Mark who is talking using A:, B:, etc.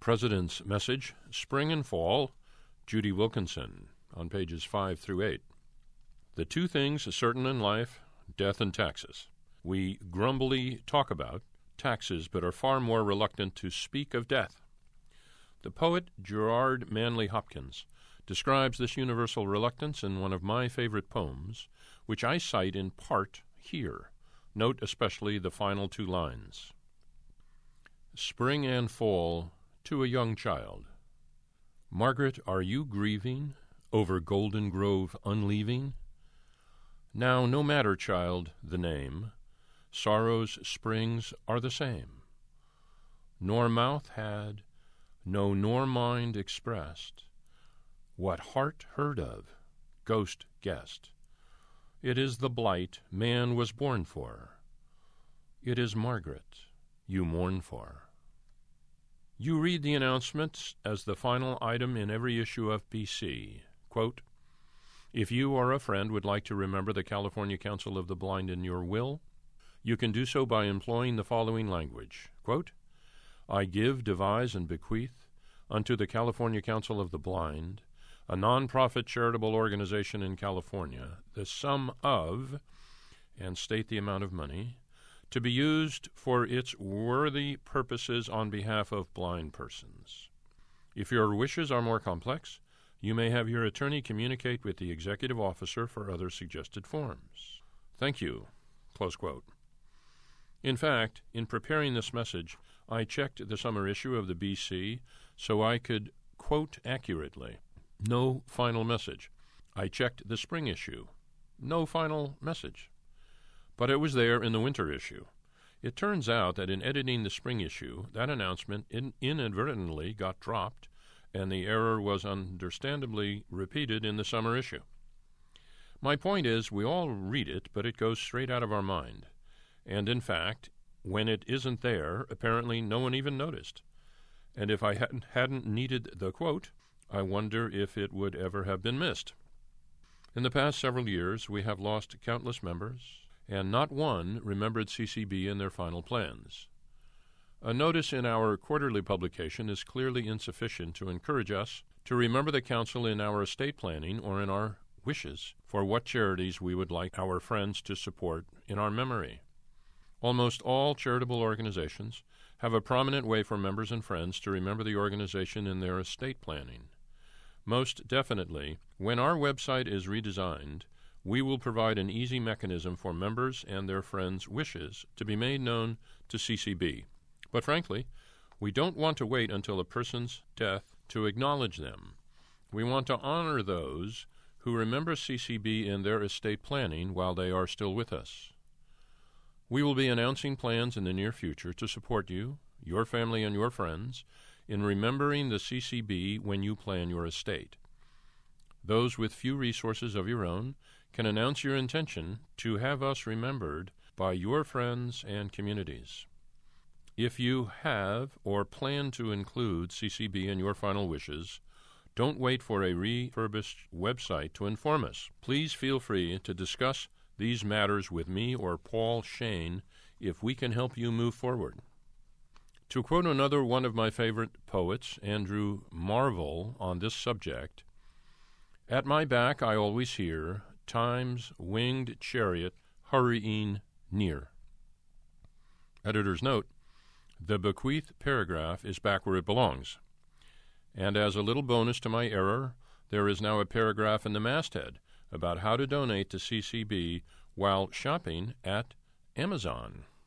A: President's Message, Spring and Fall, Judy Wilkinson, on pages 5 through 8. The two things certain in life, death and taxes. We grumbly talk about taxes, but are far more reluctant to speak of death. The poet Gerard Manley Hopkins describes this universal reluctance in one of my favorite poems, which I cite in part here. Note especially the final two lines. Spring and fall to a young child. Margaret, are you grieving over Golden Grove unleaving? Now, no matter, child, the name, sorrow's springs are the same. Nor mouth had, no nor mind expressed, what heart heard of, ghost guessed. It is the blight man was born for. It is Margaret you mourn for. You read the announcement as the final item in every issue of BC. Quote, if you or a friend would like to remember the California Council of the Blind in your will, you can do so by employing the following language. Quote, I give, devise, and bequeath unto the California Council of the Blind, a non-profit charitable organization in California, the sum of, and state the amount of money, to be used for its worthy purposes on behalf of blind persons. If your wishes are more complex, you may have your attorney communicate with the executive officer for other suggested forms. Thank you. Close quote. In fact, in preparing this message, I checked the summer issue of the BC so I could quote accurately. No final message. I checked the spring issue. No final message. But it was there in the winter issue. It turns out that in editing the spring issue, that announcement inadvertently got dropped, and the error was understandably repeated in the summer issue. My point is, we all read it, but it goes straight out of our mind. And in fact, when it isn't there, apparently no one even noticed. And if I hadn't needed the quote, I wonder if it would ever have been missed. In the past several years, we have lost countless members, and not one remembered CCB in their final plans. A notice in our quarterly publication is clearly insufficient to encourage us to remember the Council in our estate planning or in our wishes for what charities we would like our friends to support in our memory. Almost all charitable organizations have a prominent way for members and friends to remember the organization in their estate planning. Most definitely, when our website is redesigned, we will provide an easy mechanism for members and their friends' wishes to be made known to CCB. But frankly, we don't want to wait until a person's death to acknowledge them. We want to honor those who remember CCB in their estate planning while they are still with us. We will be announcing plans in the near future to support you, your family, and your friends in remembering the CCB when you plan your estate. Those with few resources of your own can announce your intention to have us remembered by your friends and communities. If you have or plan to include CCB in your final wishes, don't wait for a refurbished website to inform us. Please feel free to discuss these matters with me or Paul Shane if we can help you move forward. To quote another one of my favorite poets, Andrew Marvell, on this subject, at my back I always hear time's winged chariot hurrying near. Editor's note, the bequeath paragraph is back where it belongs. And as a little bonus to my error, there is now a paragraph in the masthead about how to donate to CCB while shopping at Amazon.